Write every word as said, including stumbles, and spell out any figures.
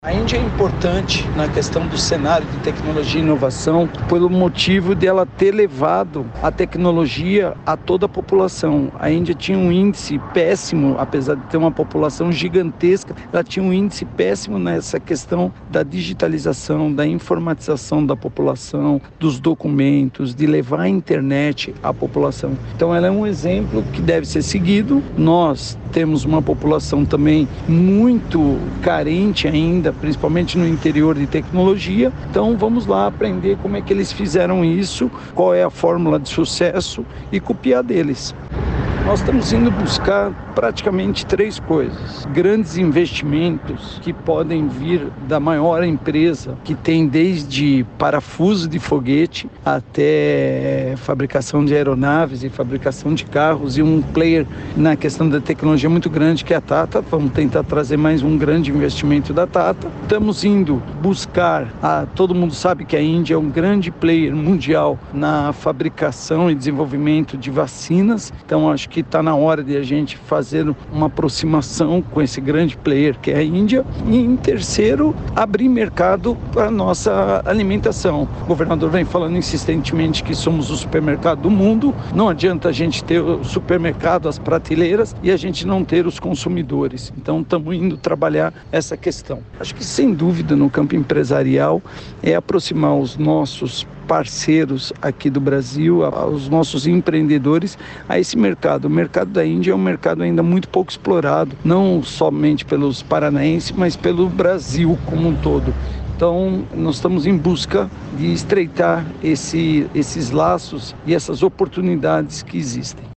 A Índia é importante na questão do cenário de tecnologia e inovação pelo motivo de ela ter levado a tecnologia a toda a população. A Índia tinha um índice péssimo, apesar de ter uma população gigantesca, ela tinha um índice péssimo nessa questão da digitalização, da informatização da população, dos documentos, de levar a internet à população. Então ela é um exemplo que deve ser seguido. Nós temos uma população também muito carente ainda, principalmente no interior de tecnologia. Então vamos lá aprender como é que eles fizeram isso, qual é a fórmula de sucesso e copiar deles. Nós estamos indo buscar praticamente três coisas. Grandes investimentos que podem vir da maior empresa, que tem desde parafuso de foguete até fabricação de aeronaves e fabricação de carros, e um player na questão da tecnologia muito grande, que é a Tata. Vamos tentar trazer mais um grande investimento da Tata. Estamos indo buscar, a, todo mundo sabe que a Índia é um grande player mundial na fabricação e desenvolvimento de vacinas, então acho que está na hora de a gente fazer uma aproximação com esse grande player que é a Índia. E em terceiro, abrir mercado para a nossa alimentação. O governador vem falando insistentemente que somos o supermercado do mundo. Não adianta a gente ter o supermercado, as prateleiras, e a gente não ter os consumidores. Então estamos indo trabalhar essa questão. Acho que sem dúvida no campo empresarial é aproximar os nossos parceiros aqui do Brasil, os nossos empreendedores a esse mercado. O mercado da Índia é um mercado ainda muito pouco explorado, não somente pelos paranaenses, mas pelo Brasil como um todo. Então, nós estamos em busca de estreitar esse, esses laços e essas oportunidades que existem.